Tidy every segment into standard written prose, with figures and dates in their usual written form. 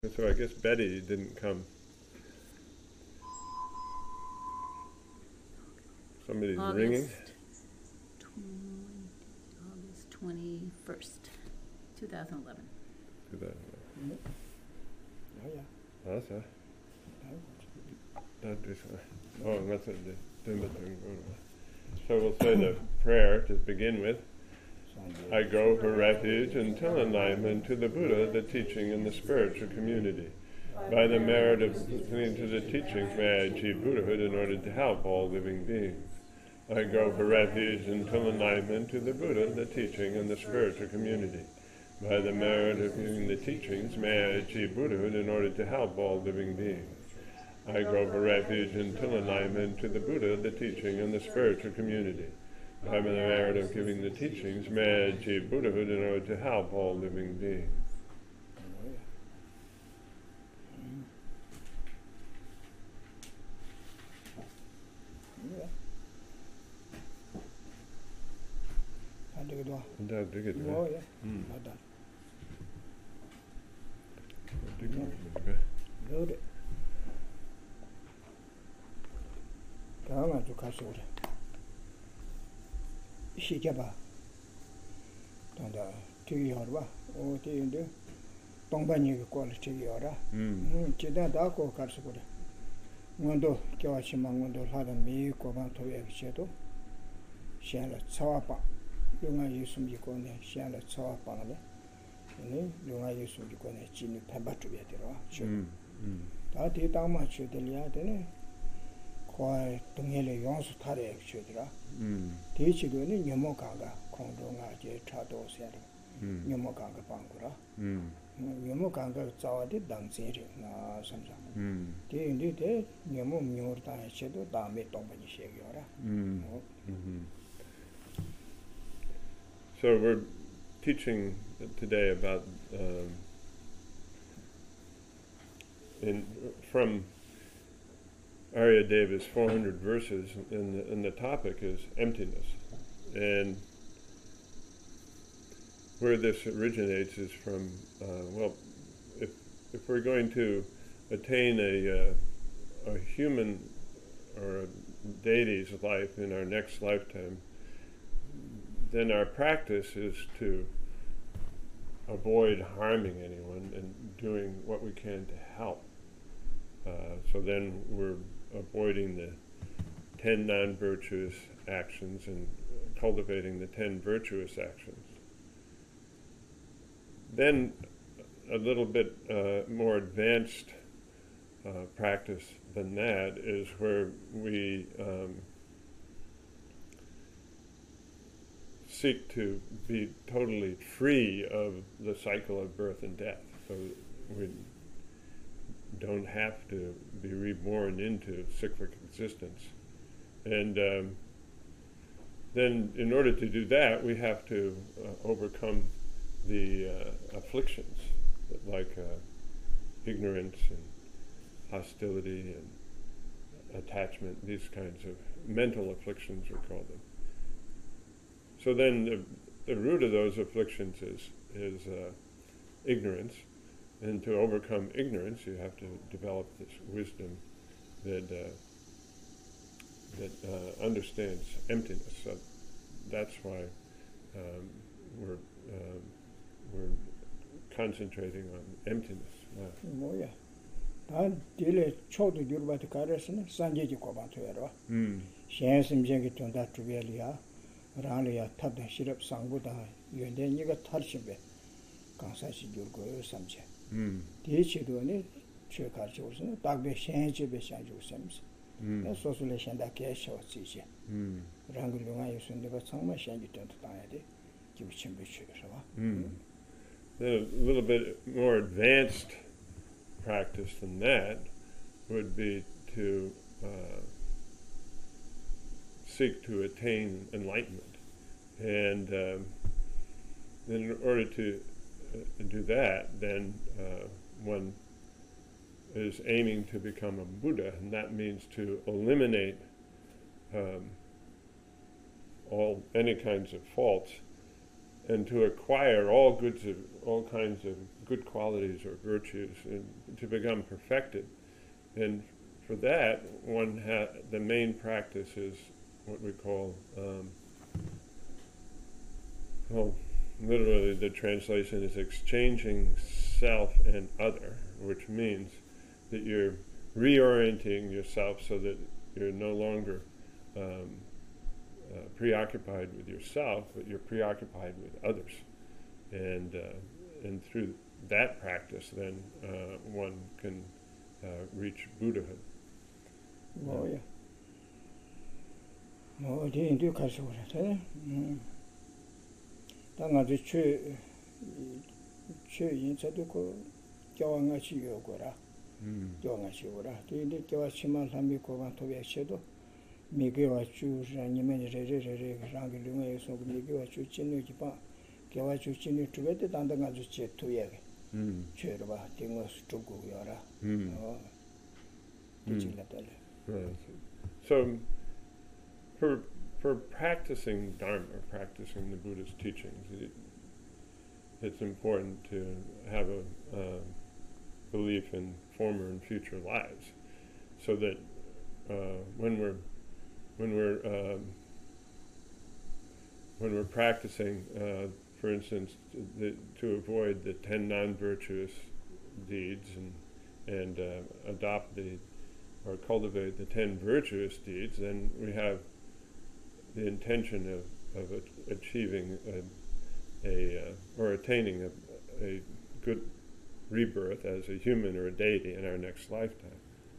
So I guess Betty didn't come. Somebody's ringing. August 21st, 2011. 2011. Oh, yeah. That's it. That is. Oh, that's it. So we'll say the prayer to begin with. I go for refuge until enlightenment to the Buddha, the teaching, and the spiritual community. By the merit of listening to the teachings, may I achieve Buddhahood in order to help all living beings. I go for refuge until enlightenment to the Buddha, the teaching, and the spiritual community. By the merit of hearing the teachings, may I achieve Buddhahood in order to help all living beings. I go for refuge until enlightenment to the Buddha, the teaching, and the spiritual community. By the merit of giving the teachings, may I achieve Buddhahood in order to help all living beings. 시켜봐. 단다 뒤여봐. 오 뒤인데 동반이 꼴을 뒤여라. 기다 다고 가서 그래. 원도 겨와시만 원도 하던 미고만 도역시도 시안을 쳐와봐. 용아 예수님 거네 시안을 쳐와봐네. 네 용아 예수님 거네 진이 담바주야 되라. 다 대당만 쳐들려야 되네. 거의 동해를 용수 타래 쳐들라. 대치도는 녀모가가 공동아제 차도세로 녀모가가 방구라 녀모가가 자와데 당세리 나 삼삼 대인데 대 녀모 묘르다 해도 다음에 동반이 시행이라. So we're teaching today about from Arya Deva's 400 verses, and the topic is emptiness. And where this originates is from, if we're going to attain a human or a deity's life in our next lifetime, then our practice is to avoid harming anyone and doing what we can to help. So then we're avoiding the 10 non-virtuous actions and cultivating the 10 virtuous actions. Then a little bit more advanced practice than that is where we seek to be totally free of the cycle of birth and death. So we don't have to be reborn into cyclic existence. And then in order to do that, we have to overcome the afflictions, like ignorance and hostility and attachment, these kinds of mental afflictions we call them. So then the root of those afflictions is ignorance. And to overcome ignorance, you have to develop this wisdom that understands emptiness. So that's why we're concentrating on emptiness. 뭐야? 다 딜에 초도 유르바트 가르스는 산제지 고반토야로. 시행심쟁이 좀다 주벨이야. 라리아 탑다 시럽 상부다. 연대니가 탈심배. 강사시 유르고 삼제. 대치도는 저 가르쳐서는 딱배 시행집에 샤주고 삼스. 소술에 샹다 개셔지지. 랑글용아 예수님과 정말 시행이 된다 봐야 돼. 기부침 비추셔서. A little bit more advanced practice than that would be to seek to attain enlightenment. And in order to do that, then one is aiming to become a Buddha, and that means to eliminate any kinds of faults and to acquire all kinds of good qualities or virtues, and to become perfected. And for that, the main practice is what we call, literally the translation is exchanging self and other, which means that you're reorienting yourself so that you're no longer preoccupied with yourself, but you're preoccupied with others. And through that practice, then one can reach Buddhahood. 뭐야? 뭐 어디 인도 가서 그래? 당아주 최 인자도 그 교황같이 요거라. 교황같이 요거라. 근데 교황치만 삼비 고만 도배셔도 미개와 주라님은 레레레레 랑게 lum에서 미개와 주진을 봐. 교황 주진을 두베데 단당아주 제토에. 죄로 봐. 띵어스 두고 요라. Right. So, for practicing Dharma, practicing the Buddha's teachings, it's important to have a belief in former and future lives, so that when we're practicing, for instance, to avoid the 10 non-virtuous deeds and adopt or cultivate the 10 virtuous deeds, then we have the intention of achieving or attaining a good rebirth as a human or a deity in our next lifetime.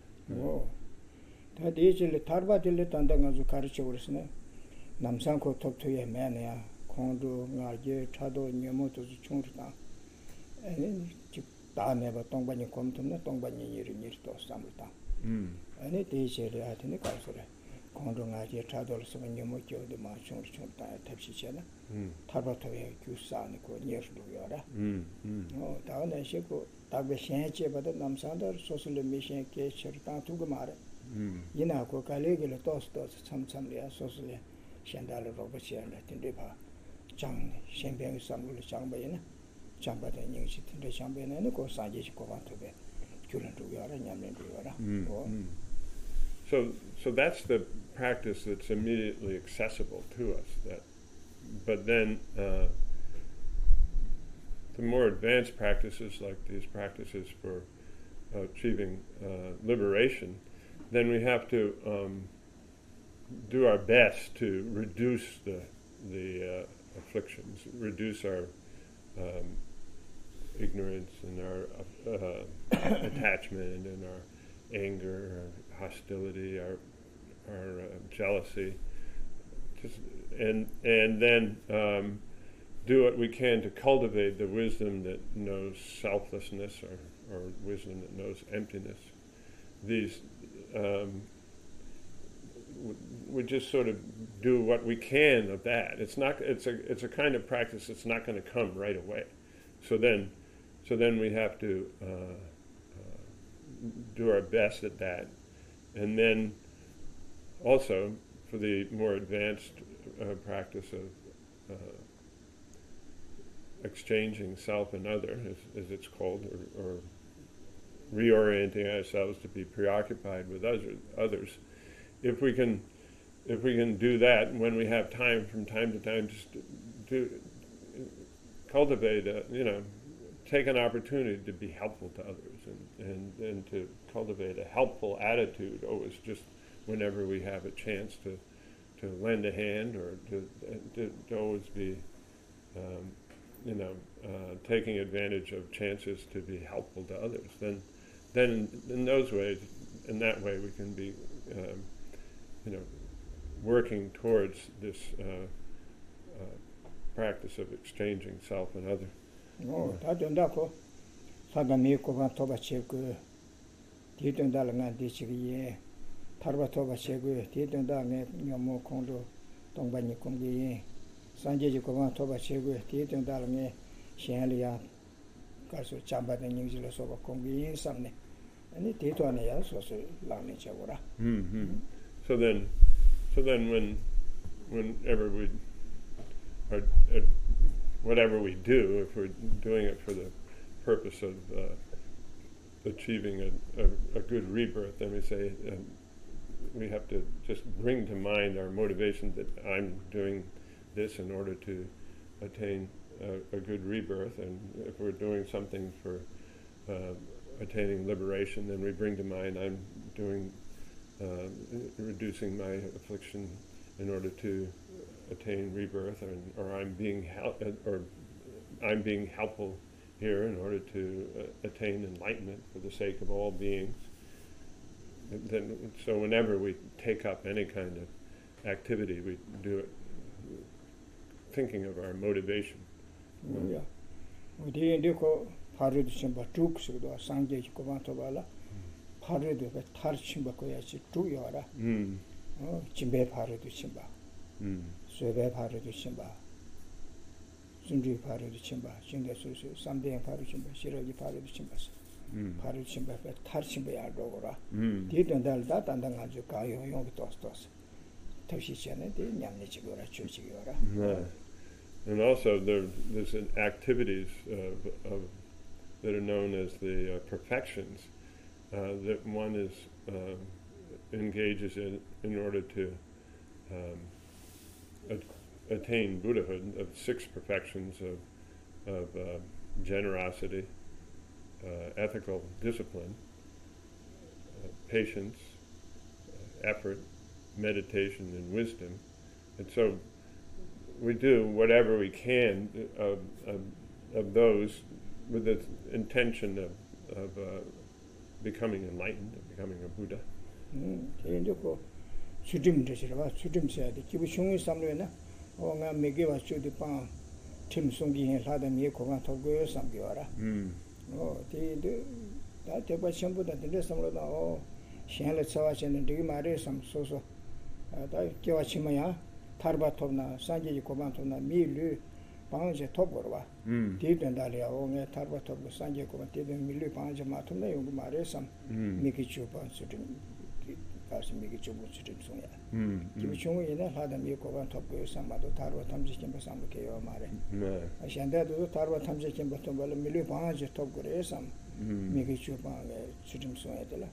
다 대질레 타르바딜레 단당아주 가르쳐 버렸네. 남산코 톱토에 매네야. 공도 나게 차도 녀모도 중르다. 아니 즉 다음에 동반이 검토는 동반이 일도 삼을다. 아니 대질레 하더니 가서래. 공도 나게 차도를 쓰면 녀모교도 마충 중다 탑시잖아. 타르바토에 규사니 고 녀스도 요라. 다음에 시고 다베 신체보다 남산도 소셜 미션 계처다 두고 말해. 이나고 갈래길 또스또스 참참이야 소설에 현달로 로버시안에 된대봐 장 신병 삼을 장배는 장바대 인식 된대 장배는 그 사지지 고반토베 줄은도 여러 냠면도 여러 So that's the practice that's immediately accessible to us. But then the more advanced practices, like these practices for achieving liberation, then we have to do our best to reduce the afflictions, reduce our ignorance and our attachment and our anger, our hostility, our jealousy, and then do what we can to cultivate the wisdom that knows selflessness or wisdom that knows emptiness. These we just sort of do what we can of that. It's a kind of practice that's not going to come right away. So then we have to do our best at that, and then also for the more advanced practice of exchanging self and other, as it's called, or reorienting ourselves to be preoccupied with others. If we can do that, when we have time from time to time, just to cultivate, take an opportunity to be helpful to others, and to cultivate a helpful attitude always, just whenever we have a chance to lend a hand, or to always be taking advantage of chances to be helpful to others. Then in those ways, in that way, we can be working towards this practice of exchanging self and other. 다 된다고. 사람이 고반 토바치고 뒤된다는 디치기에 타르바 토바치고 뒤된다네 녀모 공도 동반이 공기에 산제지 고반 토바치고 뒤된다는 시행리야 가서 잠바된 인지로서 공기에 삼네. 아니 뒤도안에야 소소 라네 저거라. So then whenever we are whatever we do, if we're doing it for the purpose of achieving a good rebirth, then we say we have to just bring to mind our motivation that I'm doing this in order to attain a good rebirth. And if we're doing something for attaining liberation, then we bring to mind I'm doing reducing my affliction in order to attain rebirth, or I'm being helpful here in order to attain enlightenment for the sake of all beings. So whenever we take up any kind of activity, we do it thinking of our motivation. Yeah. We didn't go Paru Chimba Tuk Sudo, Sanjay Kubantovala, Paru the Tar Chimba Koyachi, Tuyara, Chimbe Paru Chimba, Sube Paru Chimba, Sundri Paru Chimba, Chingasu, Sunday Paru Chimba, Shiraji Paru Chimbas, Paru Chimba, Tar Chimba Dogora, didn't that and then Anju Kayo Yong Tostos, Toshichane, Yamnichigora, Chuchigora. And also there's activities that are known as the perfections that one is engages in order to attain Buddhahood, of 6 perfections of generosity, ethical discipline, patience, effort, meditation, and wisdom. And so we do whatever we can of those with the intention of becoming enlightened, of becoming a Buddha. Tarbatovna, Sanjay Kobantovna, Milu, Panja Topgorva, Titan Dalia, Onga Tarbatov, Sanjay Kobantiv, Milu Panja Matuna, Maresam, Mikichupa, Kasi Mikichubu, Suya. Kibichung in a Hadam Yokovan Topgo, Samado, Tarba Tamsikim, Sambuke, Mare. I shan't do Tarba Tamsikim, but Milu Panja Topgoresam, Mikichupa, Sudim Suetela.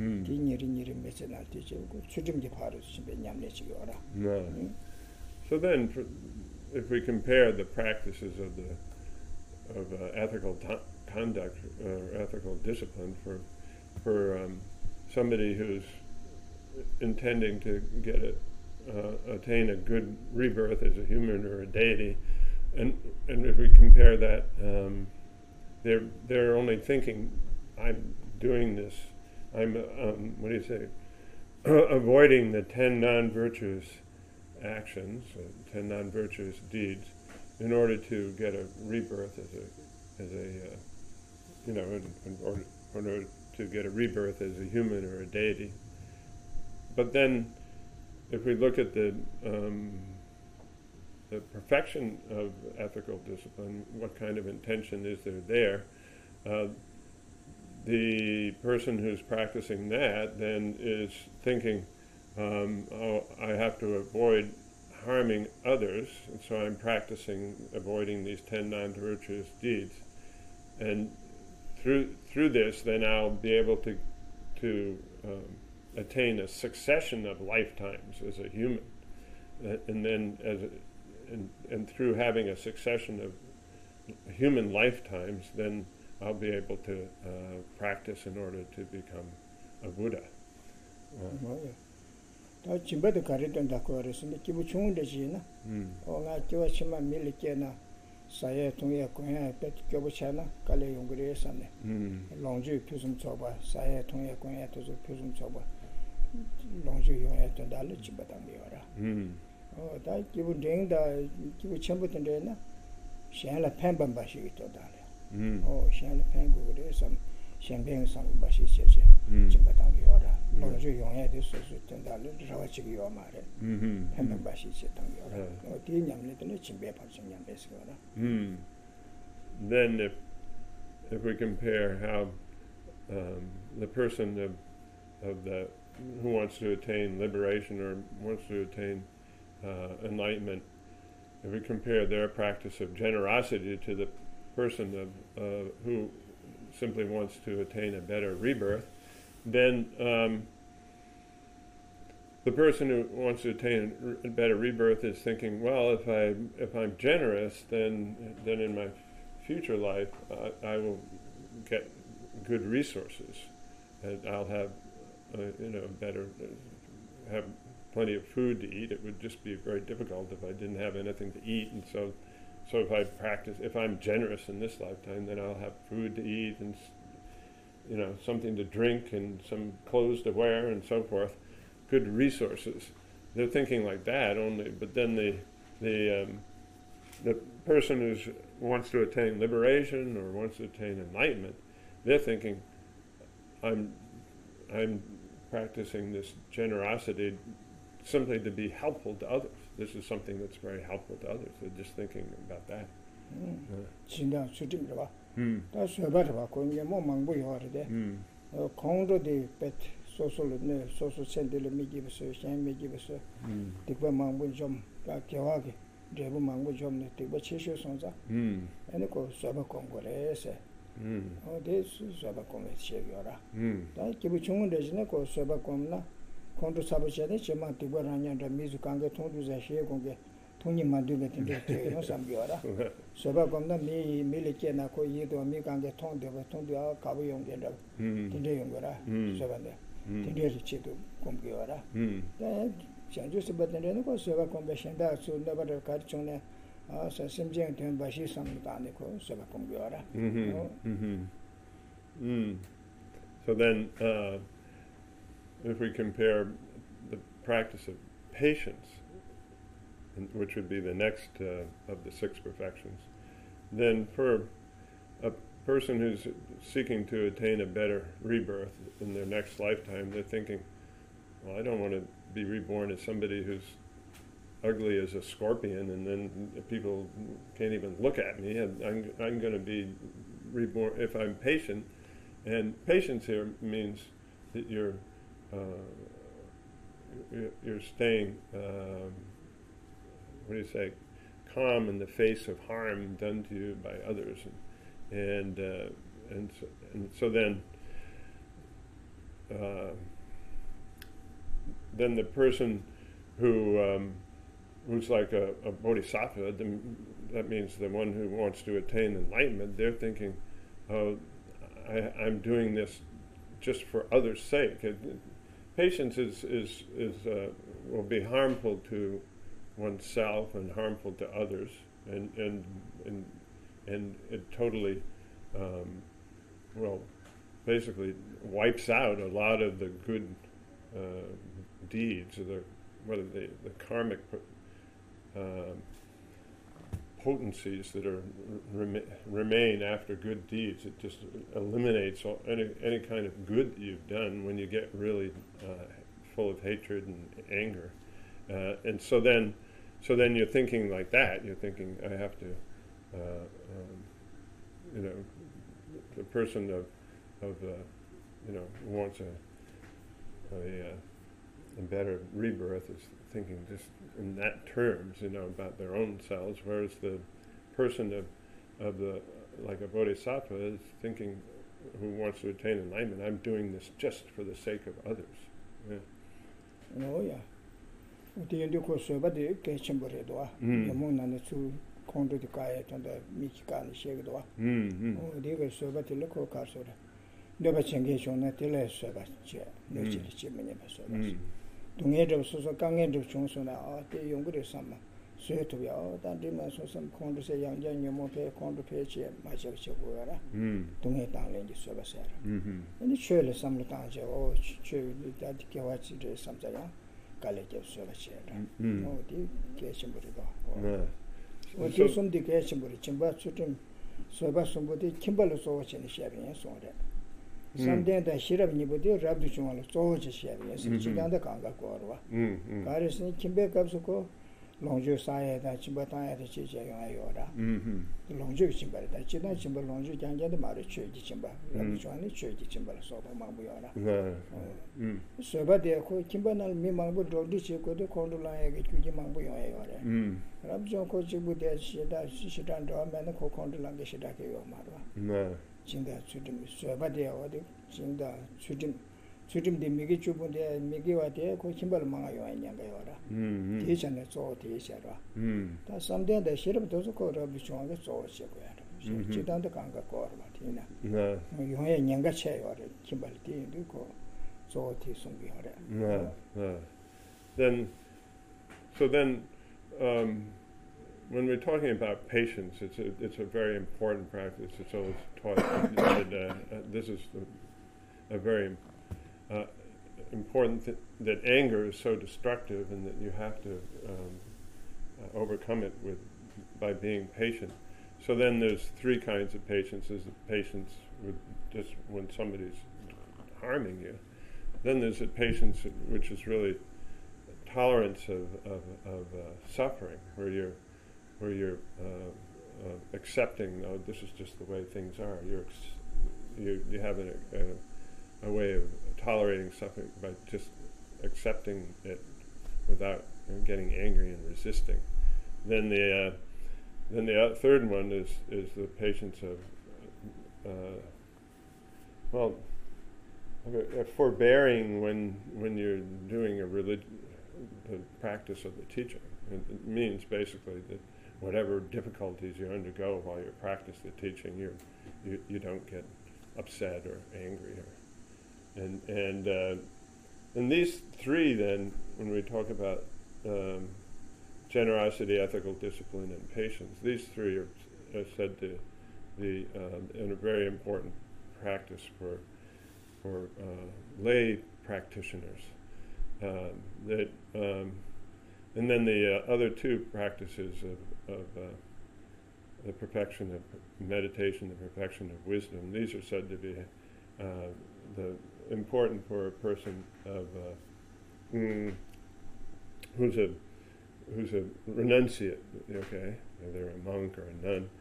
So then, if we compare the practices of ethical conduct or ethical discipline for somebody who's intending to attain a good rebirth as a human or a deity, and if we compare that, they're only thinking, I'm doing this. I'm, avoiding the 10 non-virtuous actions, 10 non-virtuous deeds, in order to get a rebirth in order to get a rebirth as a human or a deity. But then, if we look at the perfection of ethical discipline, what kind of intention is there? The person who's practicing that then is thinking, I have to avoid harming others, and so I'm practicing avoiding these 10 non-virtuous deeds. And through this, then I'll be able to attain a succession of lifetimes as a human, and then and through having a succession of human lifetimes, then I'll be able to practice in order to become a Buddha. Oh, Shan Pengu, some champagne, some Bashi, Chimbatang Yora, Lonju Yong, this was written down, Rawachi Yomare, Pemba Bashi, Chitang Yora, Dinam little Chimbe Pachim Yambesgora. Then, if we compare how the person who wants to attain liberation or wants to attain enlightenment if we compare their practice of generosity to the person who simply wants to attain a better rebirth, then the person who wants to attain a better rebirth is thinking, well, if I'm generous, then in my future life I will get good resources, and I'll have have plenty of food to eat. It would just be very difficult if I didn't have anything to eat, and so if I'm generous in this lifetime, then I'll have food to eat and something to drink and some clothes to wear and so forth, good resources. They're thinking like that only, but then the person who wants to attain liberation or wants to attain enlightenment, they're thinking, I'm practicing this generosity simply to be helpful to others. This is something that's very helpful to others. They're just thinking about that. 진짜 수준이라. 다 수업하러 거기 뭐 망보여 하는데. 공도디 벳 소소르네 소소 센들을 미기버서 셴 미기버서. 뒷바 망보 좀 개화게. 대부 망보 좀 뒷바 치셔 선자. 아니 그 수업 공부래서. 어디 수업 공부 시켜라. 다 기부 중은 되지네 그 수업 공부나. 공도 사부셔네 제만 뒷바라냐다 미주관계 통주자 시에 공개 통이 만들게 된데 삼겨라. 수업 공부나 미리께나 그 이도 미관계 통되고 통되어 가부 용계다. 된대 용거라. 수업한데. 된대지 지도 공부해라. 네. 장주스 받는 거 수업 공부 신다 수업을 가르쳐네. 심지어 된 바시 상담도 안 되고 수업 공부해라. So then if we compare the practice of patience, which would be the next of the 6 perfections, then for a person who's seeking to attain a better rebirth in their next lifetime, they're thinking, well, I don't want to be reborn as somebody who's ugly as a scorpion, and then people can't even look at me, and I'm going to be reborn if I'm patient. And patience here means that you're staying, calm in the face of harm done to you by others, and so then the person who's like a bodhisattva, that means the one who wants to attain enlightenment, they're thinking, oh, I'm doing this just for others' sake. Patience will be harmful to oneself and harmful to others, and it totally basically wipes out a lot of the good deeds, or the karmic potencies that remain after good deeds. It just eliminates any kind of good that you've done when you get really full of hatred and anger, and so then you're thinking like that. You're thinking, I have to, the person who wants a better rebirth is thinking just in that terms, about their own selves, whereas the person of the, like a bodhisattva, is thinking, who wants to attain enlightenment, I'm doing this just for the sake of others. Yeah. Oh yeah. The Indian Soba de Kachimboredoa, Yamuna to Kondo de Kaya and the Michigan Shagdoa. Oh, they were Soba to local castle. Never change on a tele Soba chair, no chimney Soba. 동해적 소소 강해적 중소나 때 연구를 삼아 수요토야 단디만 소선 콘도세 양양 연모페 콘도페치 마셔치고라 동해 땅랭이 소바세라 근데 최를 삼로 땅저 최를 다디게 와치데 삼자야 갈레게 소바세라 어디 계신부리도 어디 손디 계신부리 침바 수좀 소바 손보디 kim발로 소와치니 시아비에 소데 삼대다 시럽니보디 랍도 중앙로 쪼지 시아비에 시간다 강가 거와 가르스니 김베 값고 롱주 사이에다 집어다야다 지제용아요라 롱주 침발다 지난 침발 롱주 장자도 말을 취지 침발 라고 좋아하는 취지 침발 소도 망부요라 소바데 코 김반날 미망부 로디치고도 콘돌라에게 취지 망부요요라 라브죠 코 지부데 시다 시시단도 하면 코 콘돌라게 시다게요 말아 진짜 주dim 소바데 어디 진짜 주dim 미기 주분데 미기와데 코 김발 망아요 아니냐가요라 대전에 저 대셔라 다 삼대데 시럽도 거로 비중하게 저시고야 지단도 간가 거로 말이나 용의 년가 채요를 김발 뒤도 저 뒤송비하래 then when we're talking about patience, it's a very important practice. It's always taught that this is a very important that anger is so destructive, and that you have to overcome it by being patient. So then there's three kinds of patience. There's the patience with just when somebody's harming you. Then there's a patience which is really tolerance of suffering, where you're accepting. This is just the way things are. You have a way of tolerating suffering by just accepting it without getting angry and resisting. Then the third one is the patience of forbearing when you're doing the practice of the teaching. It means basically that whatever difficulties you undergo while you practice the teaching, you don't get upset or angry and these three, then, when we talk about generosity, ethical discipline, and patience, these three are said to be a very important practice for lay practitioners. And then the other two practices of the perfection of meditation, the perfection of wisdom, these are said to be important for a person of who's a renunciate, okay, they're a monk or a nun.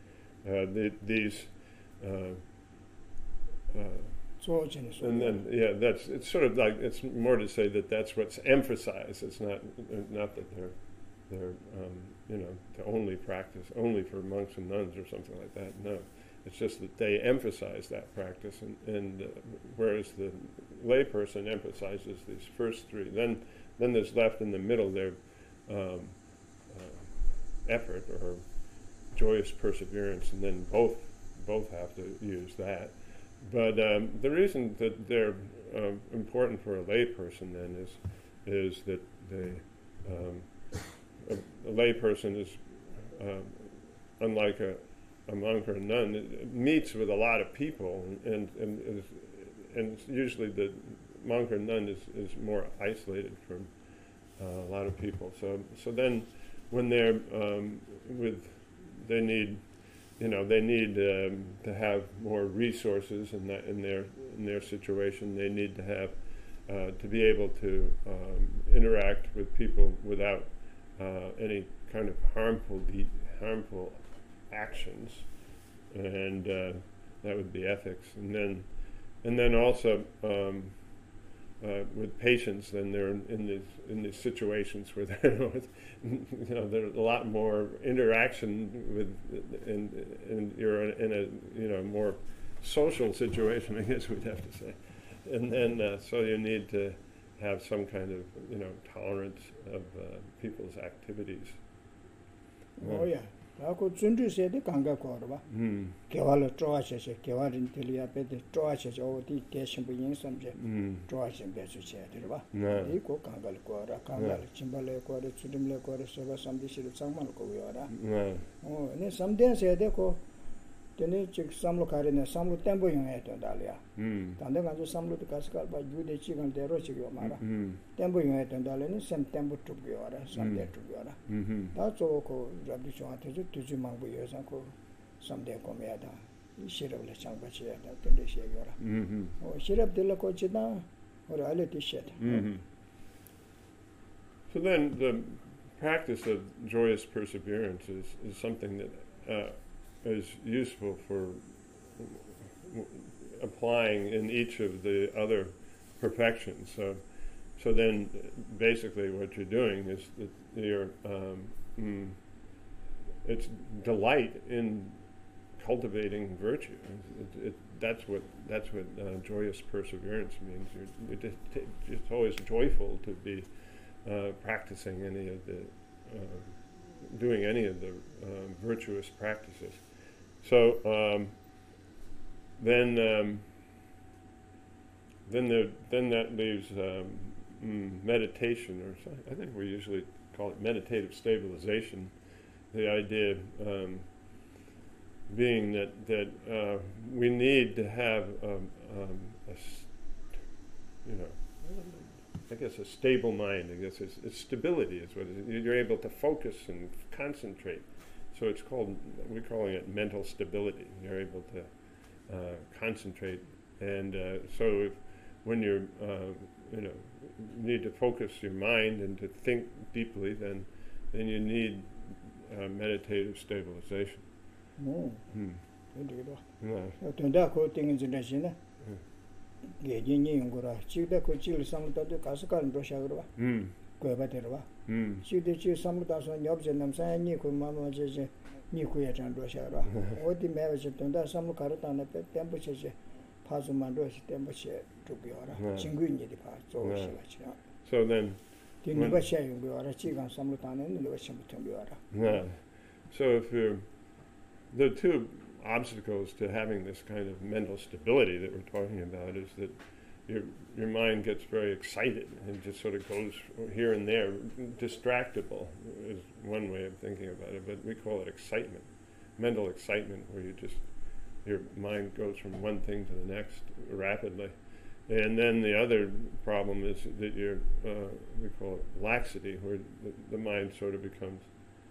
And then it's sort of like, it's more to say that that's what's emphasized. It's not that they're to only practice only for monks and nuns or something like that. No. It's just that they emphasize that practice, and whereas the layperson emphasizes these first three. Then there's left in the middle their effort or joyous perseverance, and then both have to use that. But the reason that they're important for a layperson then is that a layperson is unlike a monk or a nun. It meets with a lot of people, and usually the monk or nun is more isolated from a lot of people. So then when they're they need to have more resources in their situation. They need to have to be able to interact with people without any kind of harmful actions, and that would be ethics. And then also with patience, then they're in these situations where there's a lot more interaction with, and you're in a more social situation, I guess we'd have to say. And then so you need to have some kind of tolerance of people's activities. Oh yeah. Ako 준주 세대 강가 거봐. 개발을 좋아하셔서 개발인 들이야 배드 좋아하셔서 어디 대신부 인선제 좋아하신 배수체 들어봐. 이거 강가를 거라 강가를 진발래 거라 주림래 거라 서가 삼디시를 장만을 거요라. 네 삼대 세대 거 되네 즉 삼로 가리네 삼로 템포 용해 된다려. 단대 가서 삼로도 가스갈 바 유대 시간 대로 지고 말아. 템포 용해 된다려는 샘 템포 tukyo라 삼대 tukyo라. 다 좋고 잡디 좋아한테 두지망부 여상고 삼대 고매하다. 이 시럽을 장바치야다 근데 시여라. 시럽 들고 지다 or already shed. So then the practice of joyous perseverance is something that is useful for applying in each of the other perfections. So then, basically, what you're doing is that it's delight in cultivating virtue. That's what joyous perseverance means. It's always joyful to be practicing any of the doing any of the virtuous practices. So then that leaves meditation, or I think we usually call it meditative stabilization. The idea being that we need to have a stable mind. I guess it's stability is what it is. You're able to focus and concentrate. So we're calling it mental stability. You're able to concentrate, and so when you're need to focus your mind and to think deeply, then you need meditative stabilization. Tunda ko tingin jina jina. Gejini yungura. Chida ko chil samta de kasakal ro shagro. Ko ba terwa. Chida chi samta so nyob je nam sa ni ko mama je ni ku ya jan ro shagro. Odi me je tunda sam karata na pe tempo che pasu man ro che tempo che tugyora. Chingu ni de pa zo shi ga chi. So then so if the two obstacles to having this kind of mental stability that we're talking about is that your mind gets very excited and just sort of goes here and there. Distractible is one way of thinking about it, but we call it excitement, mental excitement, where your mind goes from one thing to the next rapidly. And then the other problem is that we call it laxity, where the mind sort of becomes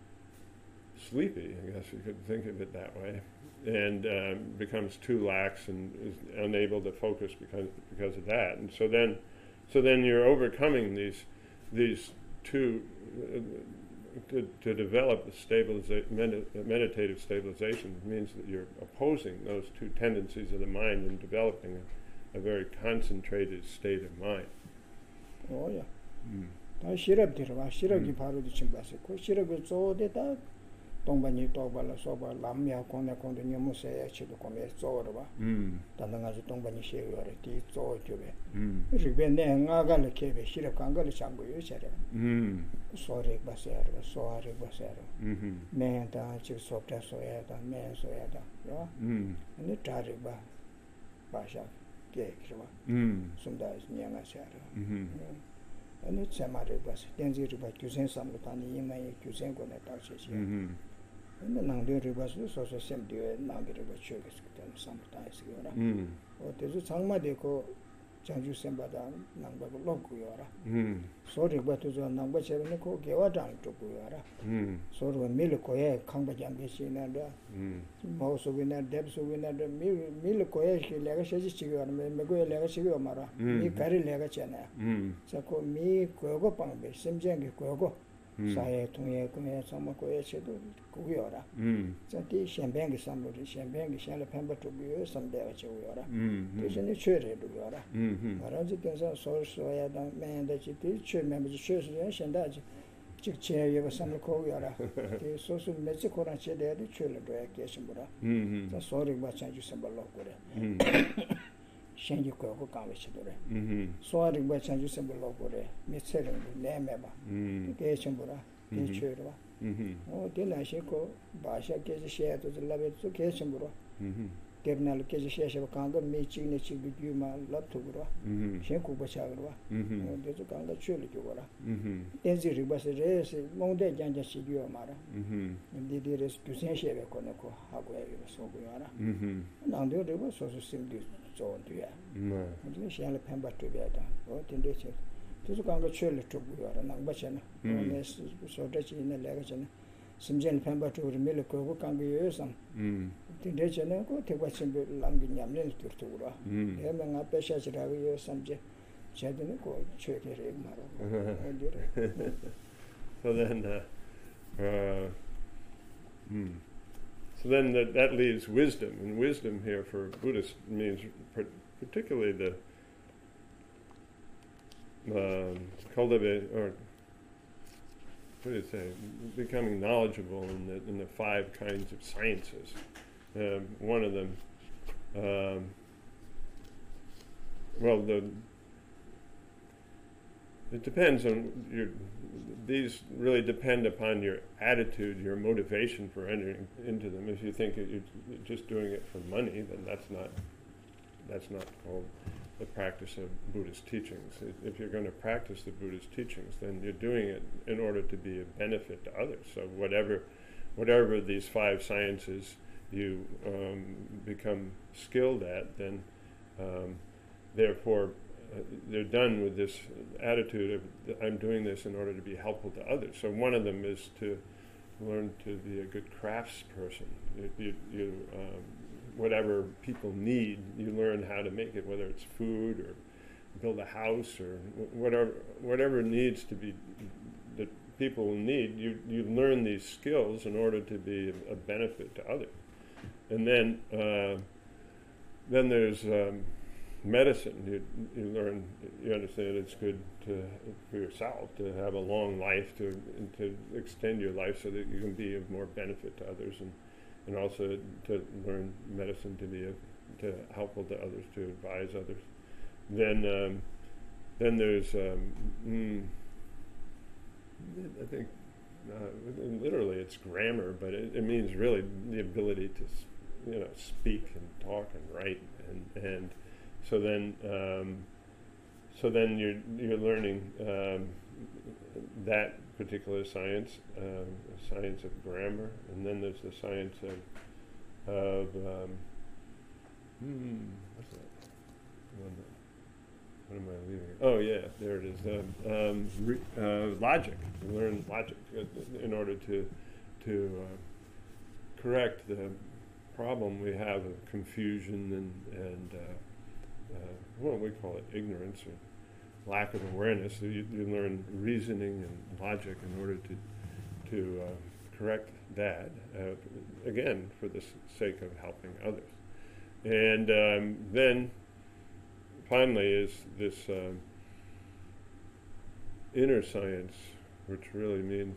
sleepy, I guess you could think of it that way, and becomes too lax and is unable to focus because of that. And so then you're overcoming these two to develop the meditative stabilization means that you're opposing those two tendencies of the mind and developing a very concentrated state of mind. Oh yeah. Da shirab dirwa, shirab gi paru di chimbase. Ko shirab zo de da dongbani togbala soba lamya kone nyamu se ya chido kome zo rwa. Da nga zo dongbani she yore di zo jube. Ribe ne nga ga le kebe shirab kanga le changu yo chere. So re ba se arwa, so re ba se arwa. Me da chi sopta so ya da, me so ya da. Yo. Ne tare ba sha. Sometimes nyanga shara. And it's a matter of us. Then the river Kusen Samutani in my Kusen Gona touches. And the Nandi rivers also same do it now the river churches sometimes. Or there's a Sangma deco Janju Sembada, number of Lokuyara. So river to the number 7 Gewadan to Kuyara. So when Milokoe, Kambajan Bishin and most of winner, depths of winner, Milokoe, Legacy, Mago Legacy, Mara, me carry Legachana. So me Kogo Pangbe, Simjang Kogo. Saya Tunga Samakoe Kuyora. Santi Shambang somebody, Shambang Shala Pamba to be some day at Uyora. There's any church to Uyora. Around the source, so I don't man that you teach, remember the church and that chick chair you have some Koyora. The social Mexico and Chile, the children do a Kashimura. The sorry, what I use some local. Shangy Koko Kamichidore. So I request you some local, Miss Seven, Lameba, Kashimura, Churva. Oh, then I shall go, Basha gets a share to the level to Kashimura. Kevnal Kashia Kanga, Michin, with you, my love to Gura. Shanku Bachagua. There's a Kanga Chuli Gura. Enzi request a race, Monday Janja Sidio Mara. And the dearest to Sanshia Konoko, Hague, so we are. And on the river, so simply. So do ya. And she had a pemba to be done. What in this? This Kanga Chili to Gura and Nambachana. So that in the legation. Simjan pemba to the Milko can be used. The Dejana go take what's in the Lambian to Tura. Heming up a shasha some Chadinico, check it. So then that leaves wisdom, and wisdom here for Buddhists means particularly the cultivate, or what do you say, becoming knowledgeable in the 5 kinds of sciences. One of them, it depends on these really depend upon your attitude, your motivation for entering into them. If you think you're just doing it for money, then that's not called the practice of Buddhist teachings. If you're going to practice the Buddhist teachings, then you're doing it in order to be of benefit to others. So whatever these 5 sciences you become skilled at, then therefore they're done with this attitude of I'm doing this in order to be helpful to others. So one of them is to learn to be a good craftsperson. Whatever people need, you learn how to make it, whether it's food or build a house or whatever needs to be that people will need. You learn these skills in order to be a benefit to others. And then there's medicine. You learn, you understand it's good for yourself to have a long life, to extend your life so that you can be of more benefit to others, and also to learn medicine to be to helpful to others, to advise others. Then there's I think literally it's grammar, but it means really the ability to speak and talk and write, and so then you're learning that particular science, science of grammar, and then there's the science of what's that? What am I leaving? Oh yeah, there it is. Logic. You learn logic in order to correct the problem we have of confusion and what we call it, ignorance or lack of awareness. So you learn reasoning and logic in order to correct that, again, for the sake of helping others. And then finally is this inner science, which really means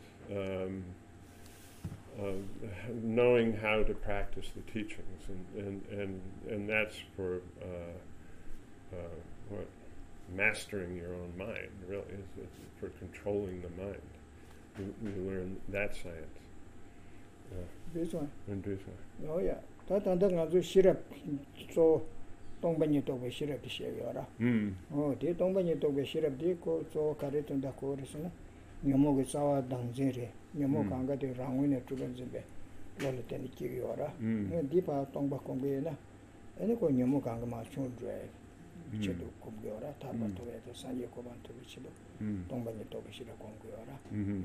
knowing how to practice the teachings, and that's for mastering your own mind, really, is for controlling the mind. You learn that science. This one. And this one. Oh yeah. Tatanda ngazu shirap so tongbanyi tobe shirap sheyara. Oh, de tongbanyi tobe shirap de ko so karetunda ko resna. Nyomo ge sawa dangjere. Nyomo kanga de rangwine tulanzebe. Lole teni kiyora. Dipa tongba kongbe na. Ene ko nyomo kanga ma chundre. Chido kongbyora tarba tobe de sanye ko ban tobe chido. Tongbanyi tobe shira kongbyora.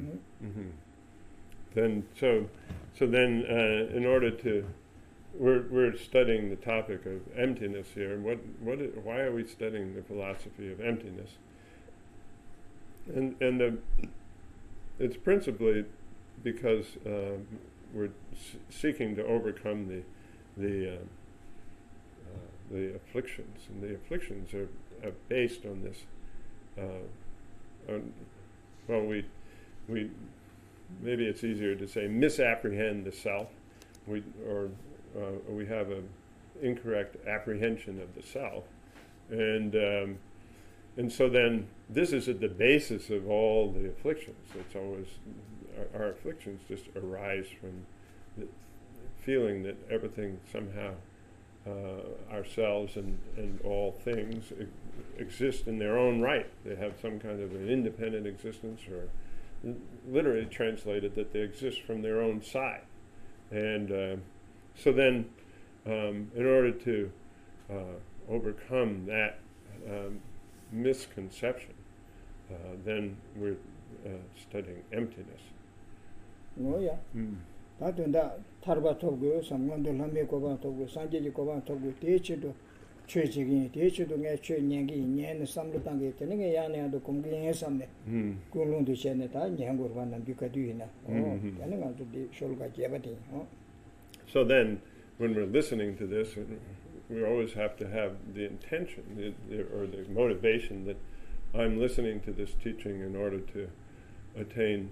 Then then in order to we're studying the topic of emptiness here. Why are we studying the philosophy of emptiness? And it's principally because we're seeking to overcome the afflictions, and the afflictions are based on this. We maybe it's easier to say misapprehend the self. We have an incorrect apprehension of the self, and so then this is at the basis of all the afflictions. It's always our afflictions just arise from the feeling that everything somehow ourselves and all things exist in their own right. They have some kind of an independent existence, or literally translated that they exist from their own side. And so then in order to overcome that misconception, then we're studying emptiness. Oh yeah. Tatunda tarba togu samgondo lame ko ban togu sanjeji ko ban togu techido 최직이 대체도 내 최년기 년에 삼로 단계 되는 게 야내도 공기에 삼네. kulung du chen ta nyang gur wan bi ka du na ya nga du shol ga je ba de So then when we're listening to this we always have to have the intention or the motivation that I'm listening to this teaching in order to attain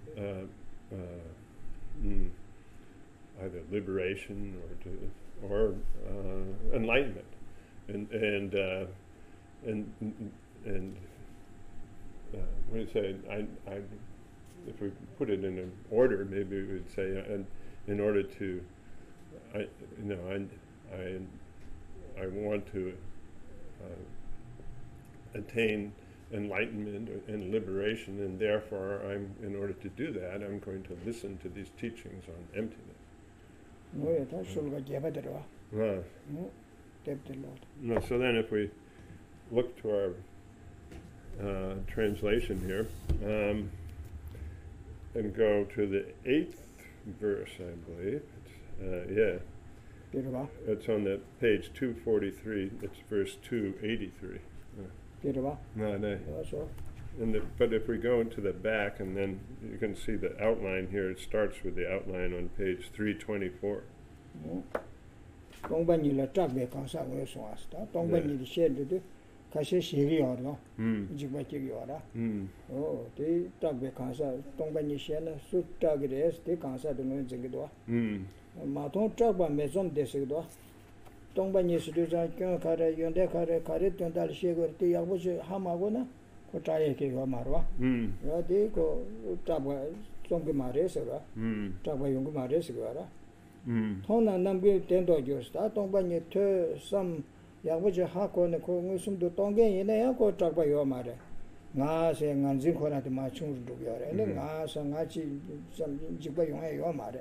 either liberation or enlightenment and what do you say? If we put it in an order, maybe we would say, in order to, I want to attain enlightenment and liberation, and therefore, in order to do that, I'm going to listen to these teachings on emptiness. So then, if we look to our translation here, and go to the 8th verse, I believe. It's on the page 243. It's verse 283. But if we go into the back, and then you can see the outline here. It starts with the outline on page 324. 가시 시리어로 지금까지 요라 대 딱배 강사 동반이 시에는 숫자기래 대 강사들은 저기도 마통 딱바 매좀 되시기도 동반이 수도자 가래 연대 가래 된달 시에거때 야보지 하마고나 고자에게 요 말와 어디 그 딱바 좀그 말해서라 딱바 연구 말해서라 통난 남게 된도 줘서 동반이 퇴섬 야부지 하고는 그 숨도 동계 이내야 고 잡아 요 말에 나세 간진 코나데 맞춤을 두겨래 근데 나서 같이 좀 집어 용해 요 말에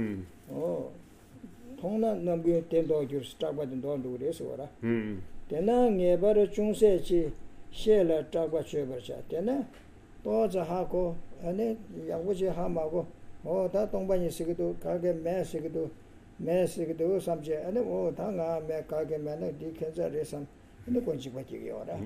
통난 넘게 된도 줄 잡아든 돈도 그래서라 되나 예바로 중세지 셰라 잡아 줘버자 되나 또자 하고 안에 야부지 하마고 다 동반이 쓰기도 가게 매쓰기도 매스기도 삼제 아니 당아 매가게 매는 디켄자레선 근데 본지 받기게 와라.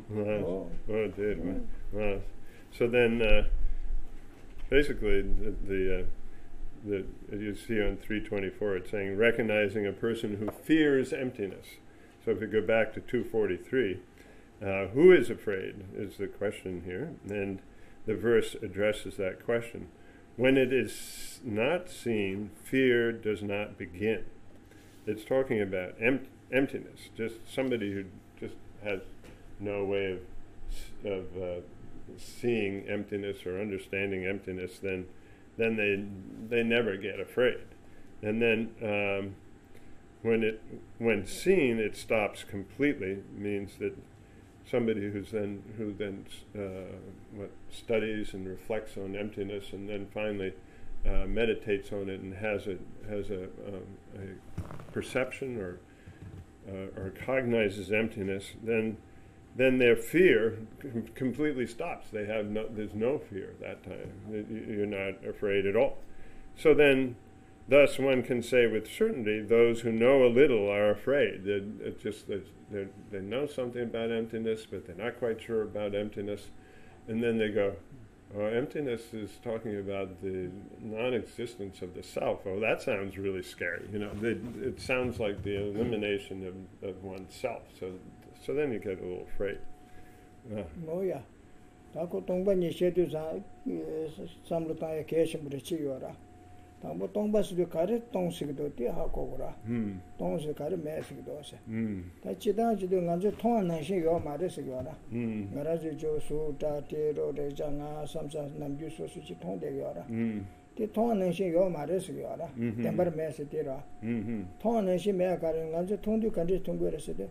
So then basically the you see on 324 it's saying recognizing a person who fears emptiness. So if you go back to 243, who is afraid is the question here, and the verse addresses that question. When it is not seen, fear does not begin. It's talking about emptiness, just somebody who just has no way of seeing emptiness or understanding emptiness, then they never get afraid. And then when seen, it stops completely, means that somebody who then studies and reflects on emptiness and then finally meditates on it and has a perception or cognizes emptiness, then their fear completely stops. There's no fear at that time. You're not afraid at all. So then, thus one can say with certainty, those who know a little are afraid. They know something about emptiness, but they're not quite sure about emptiness. And then they go, emptiness is talking about the non-existence of the self. Oh, that sounds really scary. It sounds like the elimination of oneself. So then you get a little afraid. 뭐야? 다고 동반이 셰두자 삼루타에 계신분이 지요라. 당보 동바스도 가르 동식도 뛰하고라. 동식 가르 매식도 하세. 다 지다지도 간저 통한나시 요 말에서요라. 나라지 조수 다테로레 장아 삼사 남주소수지 통대요라. 티 통한나시 요 말에서요라. 템버 매스티라. 통한나시 매가르 간저 통두 간저 통고레서데.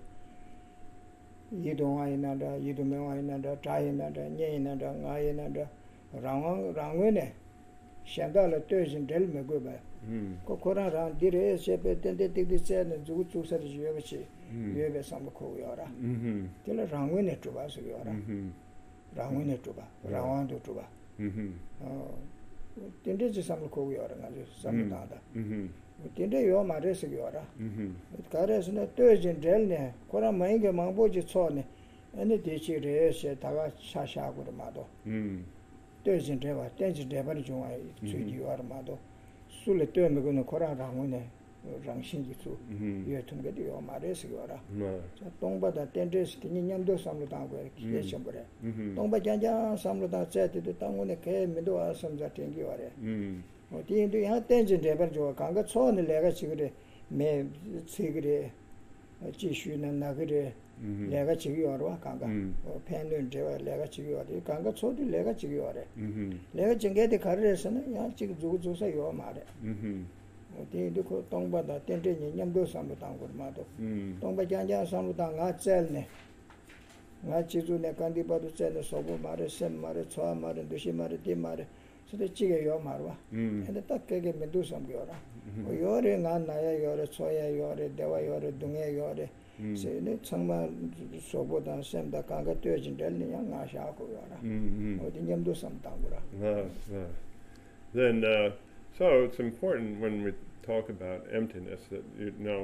이동아이나다 이동명아이나다 자이나다 녀이나다 가이나다 랑왕네 샹달의 뜻은 될 메고바 코코라랑 디레 세베텐데 디디세는 주구주사를 지여버치 예배 삼고요라 딜 랑왕네 주바서요라 랑왕네 주바 랑왕도 주바 딘데지 삼고요라 가지고 삼다다 Tinte yo ma resi yora. Mhm. Kares ne tözin relne, kora mainge mangboji tsone, ene dechi re she taga sha gur mado. Mm. Tözin rewa, tenjin rebani jungwa tsui yor mado. Sule töme gono kora rangune, rangshin ji tsu, Mhm. yo tumge di yo ma resi yora. Ma. Tongba da tenjes tini nyamdo samlo tangwe, kiye shambure. Mhm. Tongba janjan samlo tang tseti tu tangune ke mido a samza tengi yore. Mm. Di indu yang tenjin reban jo kanga tsone lega chigire me chigire ji shu na nagire Mhm. lega chigi yorwa kanga Mm. penun dewa lega chigi yore kanga tsodi lega chigi yore Mhm. lega jinge de karres na ya chig zu sa yo mare Mhm. di indu ko tongba da tenje ni nyamdo samlo tangor ma do Mm. tongba janja samlo tang nga chel ne nga chizu ne kandi ba do chel sobo mare sem mare chwa mare dushi mare di mare sede chige yo marwa Mm. ene tak kege medu samgyora o yore nga naya yore choya yore dewa yore dungye yore se ne changma sobo dan sem da kanga tyojin del ni nga sha ko yora Mhm. o dinyam do sam tangura Then, so it's important when we talk about emptiness that you know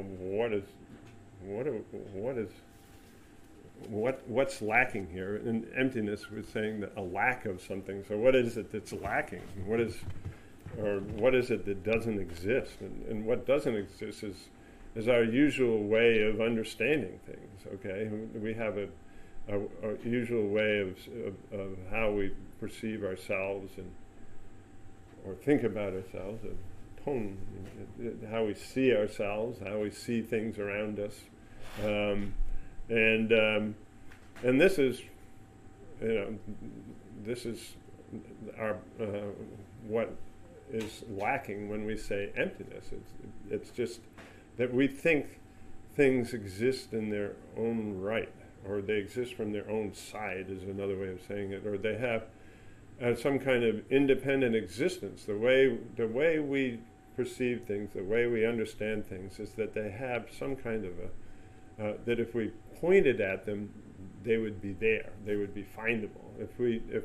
what's lacking here. In emptiness, we're saying that a lack of something. So what is it that's lacking? What is it that doesn't exist? And what doesn't exist is our usual way of understanding things. Okay, we have a usual way of how we perceive ourselves or think about ourselves, tone, how we see ourselves, how we see things around us, and this is, this is our what is lacking when we say emptiness. It's just that we think things exist in their own right, or they exist from their own side is another way of saying it, or they have some kind of independent existence. The way we perceive things, the way we understand things, is that they have some kind of that if we pointed at them, they would be there. They would be findable. If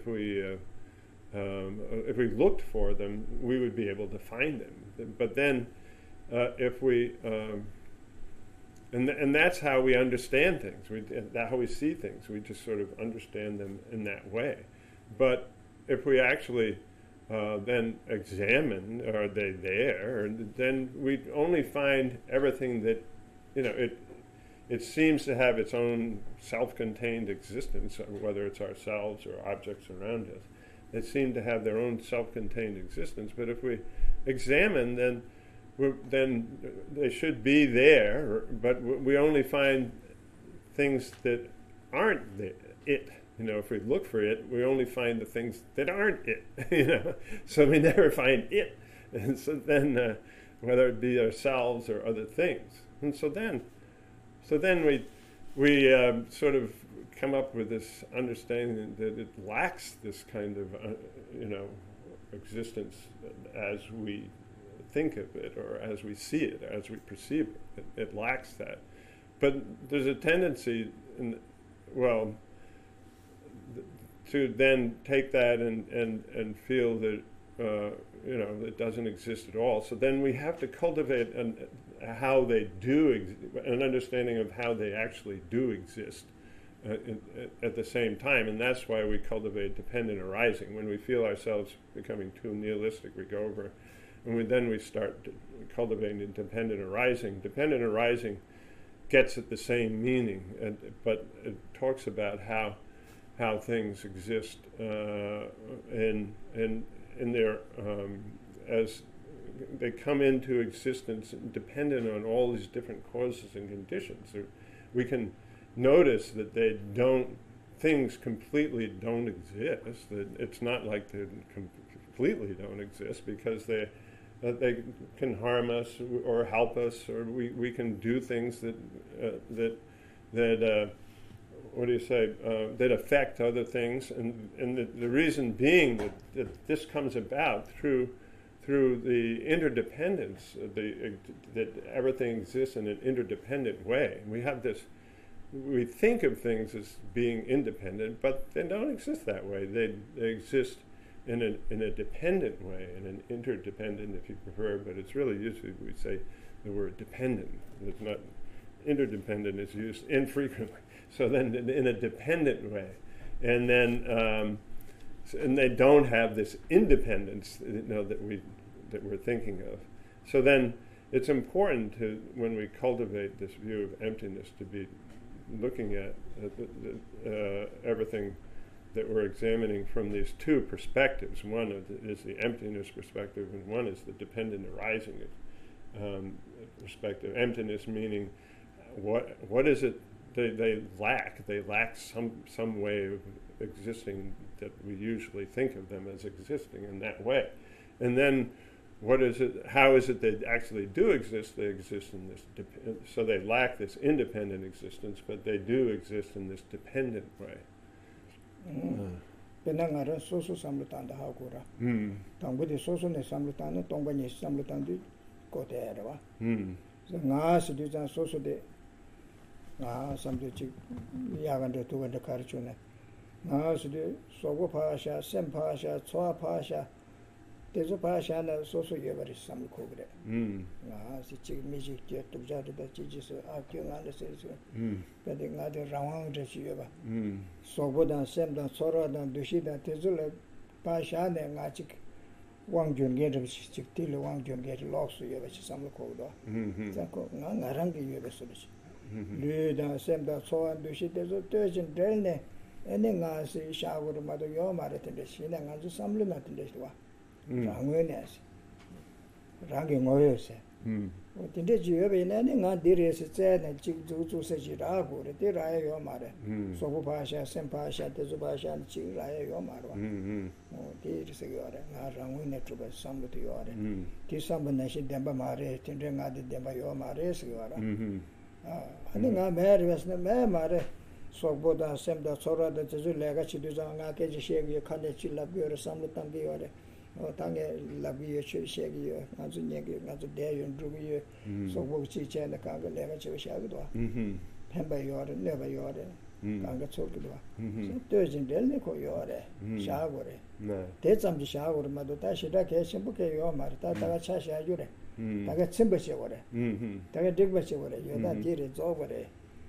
we looked for them, we would be able to find them. But then, if we and that's how we understand things. That's how we see things. We just sort of understand them in that way. But if we actually then examine, are they there? Then we only find everything that, it seems to have its own self-contained existence, whether it's ourselves or objects around us. They seem to have their own self-contained existence. But if we examine, then they should be there. But we only find things that aren't it. If we look for it, we only find the things that aren't it. So we never find it. And so then, whether it be ourselves or other things, and so then we sort of come up with this understanding that it lacks this kind of existence as we think of it, or as we see it, as we perceive it. It lacks that. But there's a tendency, to then take that and feel that it doesn't exist at all. So then we have to cultivate how they do an understanding of how they actually do exist at the same time, and that's why we cultivate dependent arising. When we feel ourselves becoming too nihilistic, we go over, and then we start cultivating dependent arising. Dependent arising gets at the same meaning, but it talks about how things exist in their as they come into existence dependent on all these different causes and conditions. We can notice that things completely don't exist. That it's not like they completely don't exist, because they can harm us or help us, or we can do things that what do you say, that affect other things, and the reason being that this comes about through the interdependence, that everything exists in an interdependent way. We think of things as being independent, but they don't exist that way. They exist in a dependent way, in an interdependent, if you prefer, but it's really usually we say the word dependent. It's not interdependent is used infrequently. So then in a dependent way, and then and they don't have this independence, that we're thinking of. So then it's important to, when we cultivate this view of emptiness, to be looking at everything that we're examining from these two perspectives. One is the emptiness perspective, and one is the dependent arising perspective. Emptiness meaning what is it they lack? They lack some way of existing that we usually think of them as existing in that way. And then what is it? How is it they actually do exist? They exist in this so they lack this independent existence, but they do exist in this dependent way. Penangara soso samlutanda hakura. Tangudi soso ne samlutanda tongbani samlutanda koteerwa. Nga sidujan soso de nga samduchi yagande tugande karchune. Nga sidu sogo pasha, sem pasha, choa pasha, tezo pasha na soso yebari samlukogre. Nga si chig mijik tiya tujade da chijis akyo nga le sesu. Pede nga de rawang de chiyeba. Sogo dan sem dan chora dan dushi dan tezo le pasha ne nga chik wangjun ge de chik tile wangjun ge loksu yeba chi samlukogdo. Zako nga rangi yeba suluchi. Lü dan sem dan chora dushi tezo tejin delne ene nga si shaguru mado yo mare tende shine nga ju samlu na tende shwa. Rangwene asi. Rangi ngoyo se. Tende jiyo be ne nga dire se tse ne chik zu se ji ra go re te ra yo mare. Sobu pasha sem pasha tezu pasha chi ra yo marwa. Te ri se yo re nga rangwene tu ba samlu tu yo re. Ti sambu na shi demba mare tende nga de demba yo mare se yo ra. Ani nga mer vesne me mare Sokboda semda chora da tezu lega chiduza nga keji shegi khane chilla biore samlu tangi yore tange labi ye shegi yo ngazu nyegi ngazu de yon drugi yo sokbo chi chene kanga lega chi shagi do pemba yore neba yore kanga chorgi do tejin delne ko yore shagore te chamji shagore madu ta shida ke shimbu ke yo mar ta ta cha sha yure ta ga chimba che gore ta ga digba che gore yo da dire zo gore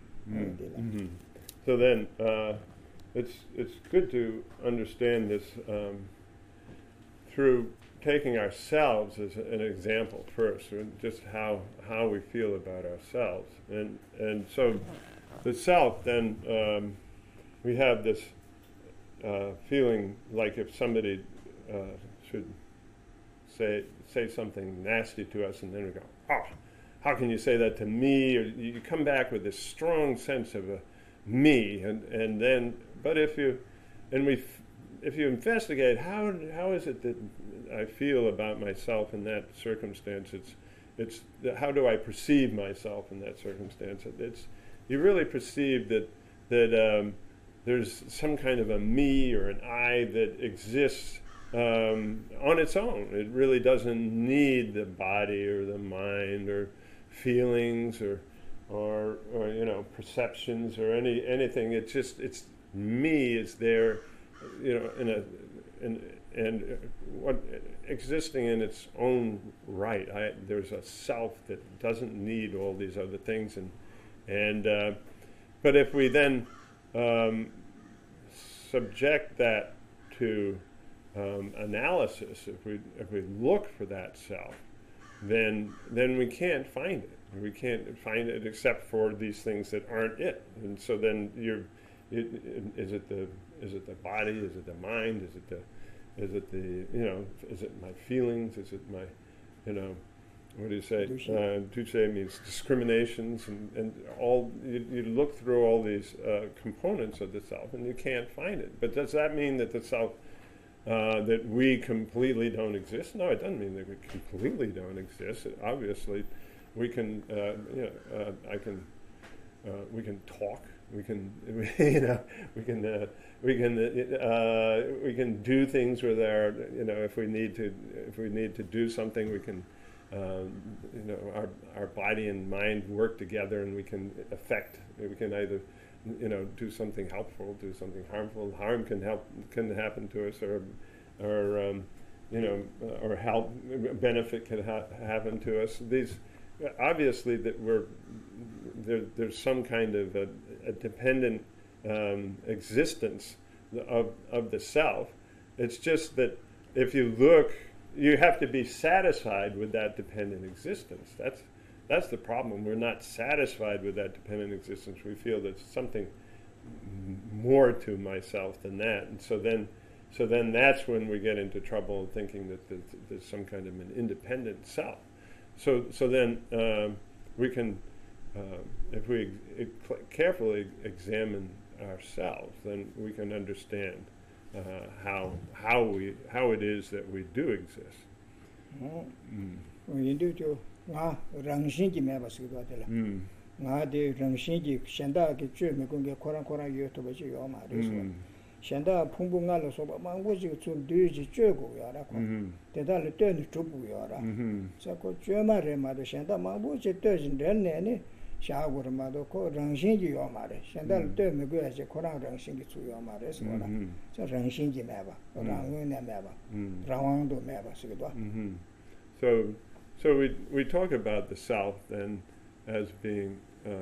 So then, it's good to understand this through taking ourselves as an example first, and just how we feel about ourselves, and so the self. Then we have this feeling like if somebody should say something nasty to us, and then we go, "Oh, how can you say that to me?" Or you come back with this strong sense of a me, and then, but if you investigate how is it that I feel about myself in that circumstance, it's how do I perceive myself in that circumstance? You really perceive that there's some kind of a me or an I that exists on its own. It really doesn't need the body or the mind or feelings or perceptions or anything. It's me is there, and what existing in its own right. There's a self that doesn't need all these other things, and but if we then subject that to analysis, if we look for that self, then we can't find it. We can't find it except for these things that aren't it. And so then is it the body? Is it the mind? Is it my feelings? Is it my, what do you say? Touche means discriminations and all. You look through all these components of the self and you can't find it. But does that mean that the self that we completely don't exist? No, it doesn't mean that we completely don't exist. Obviously, we can, we can talk. We can, we can do things with our, if we need to do something, we can, our body and mind work together, and we can either, do something helpful, do something harmful. Harm can happen to us, or or help benefit can happen to us. These obviously that there's some kind of a dependent existence of the self. It's just that if you look, you have to be satisfied with that dependent existence. That's the problem. We're not satisfied with that dependent existence. We feel there's something more to myself than that, and so then that's when we get into trouble thinking that there's some kind of an independent self. So then we can, if we carefully examine ourselves, then we can understand how it is that we do exist. 인도도 아 랑신기 매바스기도들 나데 랑신기 셴다게 쮸메 공게 코란코란 유튜브지 요 말이죠. 셴다 풍부가로서 망고지 좀 뒤지 쮸고 야라고 대달을 때는 좁고 야라 자꾸 쮸마레 마도 셴다 망고지 때진 될네네 샤고르마도 코 랑신기 요 말에 셴다를 때는 그야지 코란 랑신기 주요 말에서 뭐라 저 랑신기 매바 랑은에 매바 라왕도 매바스기도 So we talk about the self then as being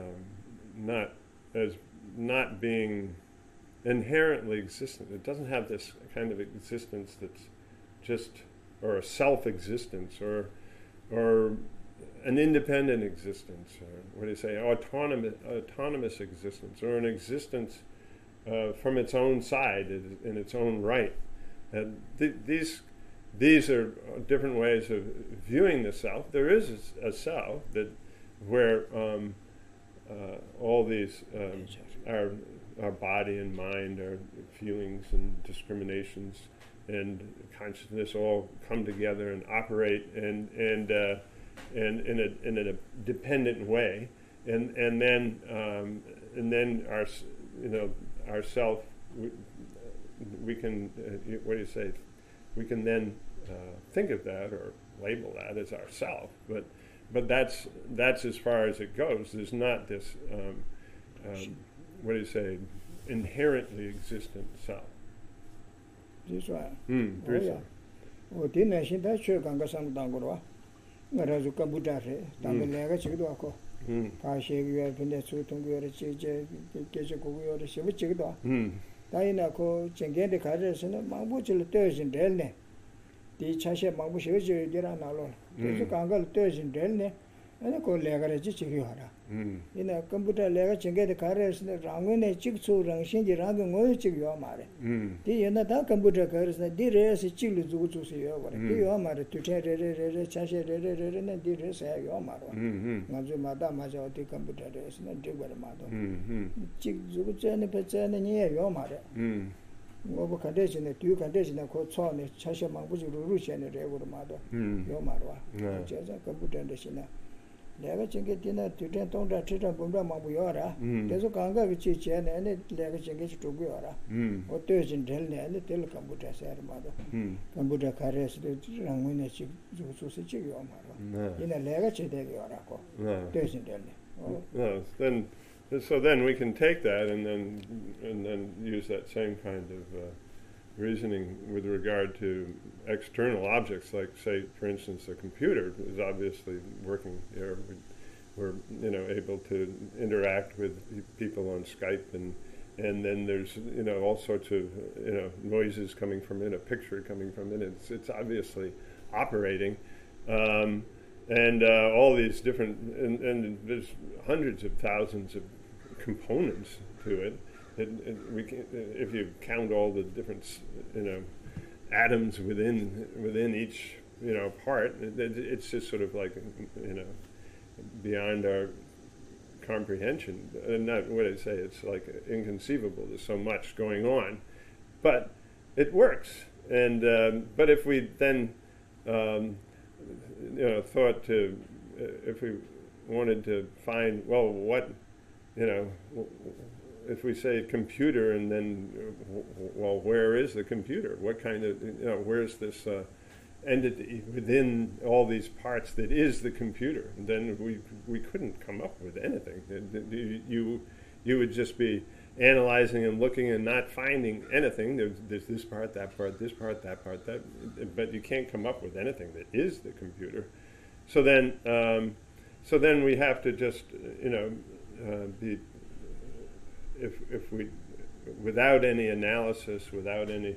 not being inherently existent. It doesn't have this kind of existence that's just, or a self-existence, or an independent existence, or what do you say, autonomous existence, or an existence from its own side in its own right. And these are different ways of viewing the self. There is a self that where all these our body and mind, our feelings and discriminations and consciousness all come together and operate and in a dependent way, and then our self we can what do you say? We can then think of that or label that as ourself, but that's as far as it goes. There's not this what do you say, inherently existent self. That's right. Teresa. 어디 내신다 최강가 상당으로 나라주 컴퓨터에 담배가 지기도 하고 가시에 근데 수통교를 제제 계속 고고요를 시험 지기도 다이나 그 정계에 가져서는 망부질 떠진 될네 이 차시에 망부시 저기라 나로 그래서 강가를 떠진 될네 아니 그 레가를 지기하라 이나 컴퓨터 레가 정계에 가져서는 랑원에 직수 랑신지 랑은 뭐 지기요 말에 이 옛날 다 컴퓨터 가져서 디레스 찍을 주고 주세요 그래 이요 말에 투체레레레 차시레레레는 디레스요 말어 맞아 맞아 어디 컴퓨터에서는 되거든 말도 찍 주고 전에 배전에 니요 말에 뭐 컨디션에 뒤 컨디션에 그 처음에 차시 망부지로 루시에네 레고로 말도 요 말와 제가 컴퓨터에서는 내가 지금 뒤나 뒤에 동자 뒤에 본다 망부여라 그래서 강가가 지체네 내가 지금 주고여라 어떠진 될네 될 컴퓨터에서 말도 컴퓨터 카레스도 랑문에 주소서 지요 말어 이나 내가 제대로라고 되진 될네 then we can take that and then use that same kind of reasoning with regard to external objects, like, say, for instance, a computer is obviously working here. We're able to interact with people on Skype, and then there's all sorts of noises coming from it, a picture coming from it. It's obviously operating, and all these different and there's hundreds of thousands of components to it. We can, if you count all the different atoms within each part, it's just sort of like beyond our comprehension. And not what I say, it's like inconceivable. There's so much going on, but it works. And but if we then thought to if we wanted to find what if we say computer, and then, well, where is the computer? What kind of, where's this entity within all these parts that is the computer? And then we couldn't come up with anything. You would just be analyzing and looking and not finding anything. There's this part, that part, this part, that part, but you can't come up with anything that is the computer. So then we have to just, be, if we, without any analysis, without any,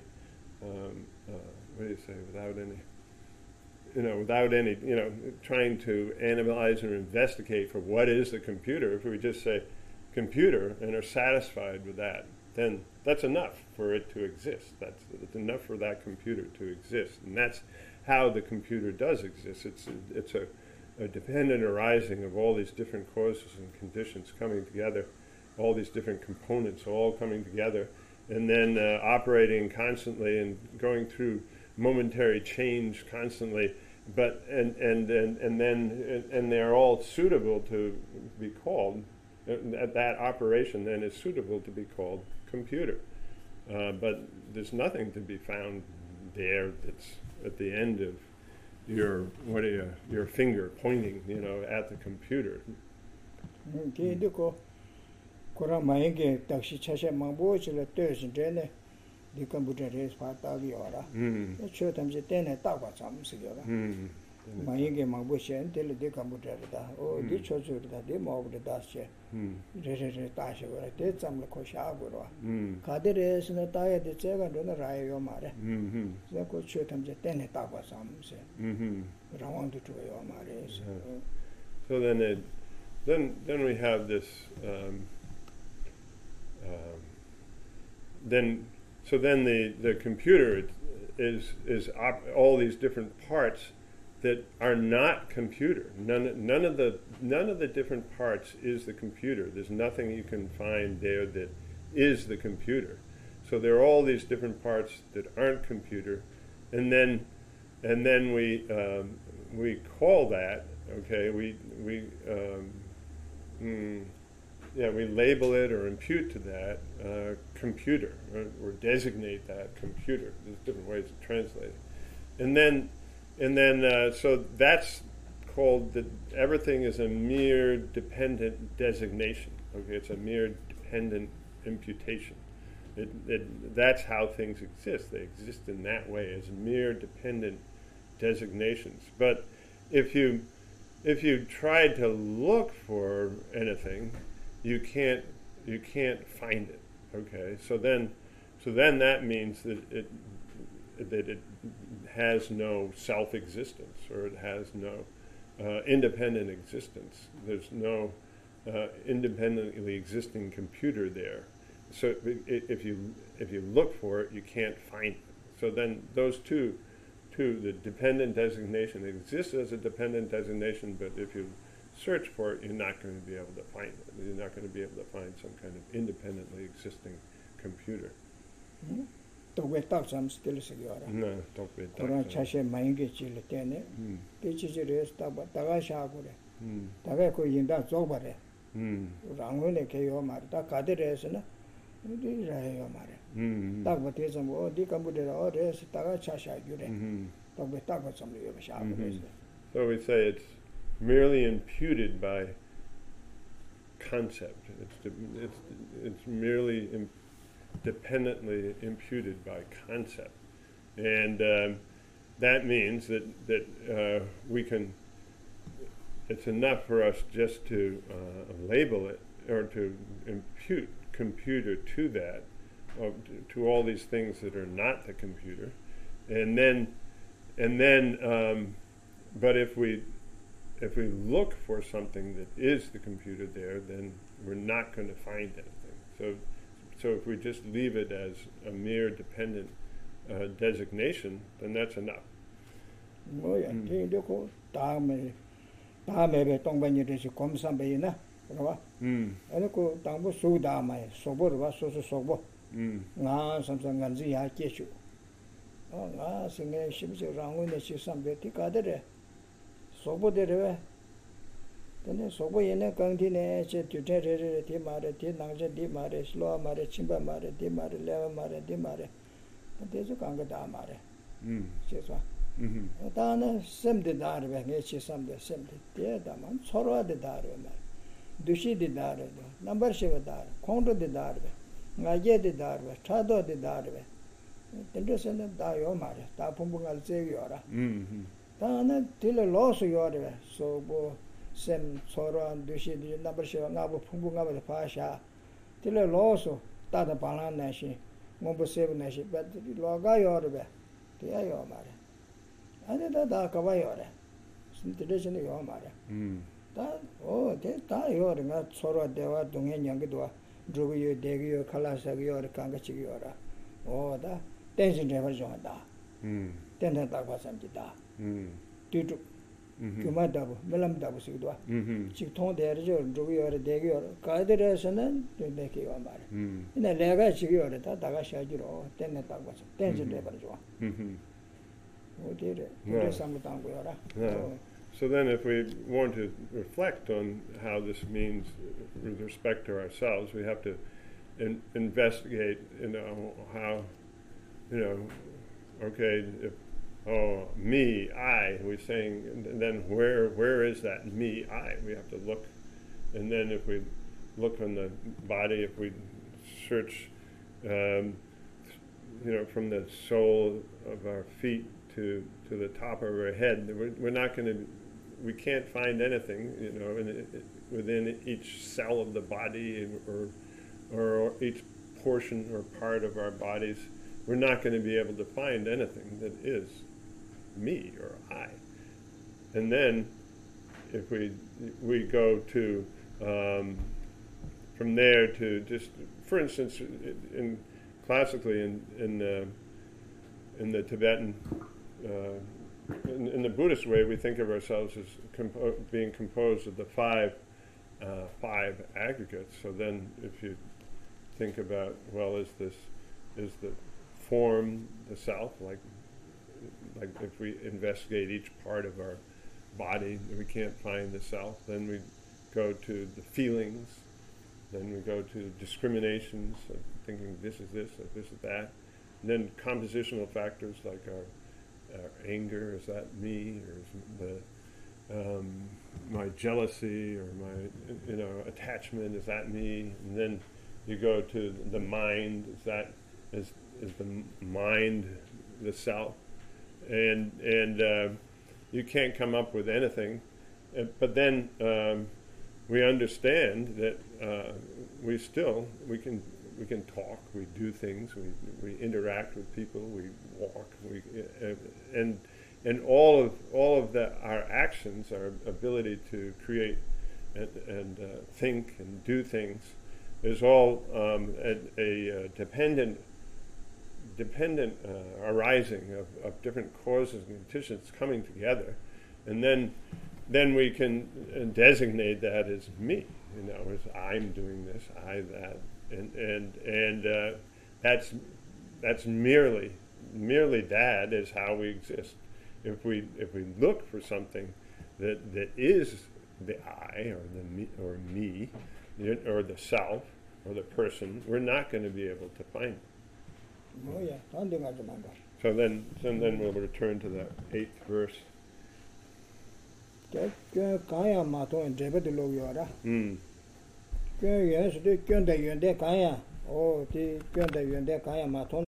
without any, trying to analyze or investigate for what is the computer, if we just say computer and are satisfied with that, then that's enough for it to exist. It's enough for that computer to exist. And that's how the computer does exist. It's a dependent arising of all these different causes and conditions coming together, all these different components all coming together, and then operating constantly and going through momentary change constantly, but and they're all suitable to be called. That operation then is suitable to be called computer, but there's nothing to be found there that's at the end of your finger pointing, at the computer. The computer is part of the order. Sometimes it then a talk about some together. My game Mabushan tell the computer or the church that they move the dust. Dash over a dead some Koshabura. Kader is in a tire the second on the Rai Omare. The could shoot them the ten a talk about some say. Round to your marriage. So then we have this So then the computer is all these different parts that are not computer. None of the different parts is the computer. There's nothing you can find there that is the computer. So there are all these different parts that aren't computer, and then we call that, okay. We label it or impute to that computer, or designate that computer. There's different ways to translate it. And then so that's called that everything is a mere dependent designation. Okay, it's a mere dependent imputation. That's how things exist. They exist in that way as mere dependent designations. But if you tried to look for anything, you can't find it. Okay, so then that means that it has no self-existence, or it has no independent existence. There's no independently existing computer there. So if you look for it, you can't find it. So then those two, the dependent designation exists as a dependent designation, but if you search for it, you're not going to be able to find it. You're not going to be able to find some kind of independently existing computer. To wait out some still secure. No, don't wait out. Or Chashe Mange Chile Tene, teaches it is Tagasha. Tagako Yinda Zobare. Rangone Kayo Marta Kaderesana, Mare. Tabatism or decomputed or res Tagachasha Jure. But we talk about somebody of a shop. So we say it's merely imputed by concept. It's merely dependently imputed by concept, and that means that we can. It's enough for us just to label it or to impute computer to that, to all these things that are not the computer, and then, but if we look for something that is the computer there, then we're not going to find anything. So if we just leave it as a mere dependent designation, then that's enough. Oh yeah, look, Dame Tongbany is a comsambina, and a co Tambo Sudama, Sobor, Sobo, something Ganzia Keshu. Oh, singing ships around when she's some betic other. Sobo de River. Then Sobo in a continent to Terry, Timare, Tinanga, Dimare, Slow Mare, Chimba Mare, Dimare, Leva Mare, Dimare. But there's a Kangada Mare. She's one. Dana sem de Darwin, she's some the same. Dear Daman, Sora de Darwin. Dushi de Darwin, number Shiva Dar, Condo de Darwin. ngaje de darbe chado de darbe tendo sene da yo mare da pumbu ngal se yora ta na tile loso yore so bo sem soro dushi de number sho ngabo pumbu ngabo pa sha tile loso ta da balan na shi ngombo se na shi bet loga yore be te yo mare ane da ka ba yore sin tile sene yo mare 다 다 요르가 서로 대화 동해 연기도 조고요 대기요 칼라사기요 강가치기요라 다 댄신 대버죠다 댄다 과산지다 뒤도 그마다고 멜람다고 쓰기도 직통 대르죠 조고요 대기요 가들에서는 되게요 말 근데 내가 지기요를 다 다가 샤지로 댄다 과산 댄신 대버죠 어디래 그래서 아무도 안 보여라 So then if we want to reflect on how this means with respect to ourselves, we have to investigate, how, okay, if, me, I, we're saying, and then where is that me, I? We have to look, and then if we look on the body, if we search, from the sole of our feet to the top of our head, we're not going to, we can't find anything, within each cell of the body or each portion or part of our bodies. We're not going to be able to find anything that is me or I. And then, if we go to from there to just, for instance, classically in the Tibetan. In the Buddhist way, we think of ourselves as being composed of the five aggregates. So then, if you think about, is the form the self? Like if we investigate each part of our body, we can't find the self. Then we go to the feelings. Then we go to discriminations, thinking this is this, or this is that. And then compositional factors like our anger, is that me, or is my jealousy, or my attachment, is that me? And then you go to the mind, is the mind the self? And you can't come up with anything, but then we understand that we can talk, we do things, we interact with people, we walk, and all of our actions, our ability to create and think and do things, is all a dependent arising of different causes and conditions coming together, and then we can designate that as me, as I'm doing this, I that. And that's merely that is how we exist. If we look for something that is the I or me or the self or the person, we're not going to be able to find it. So then we'll return to the 8th verse.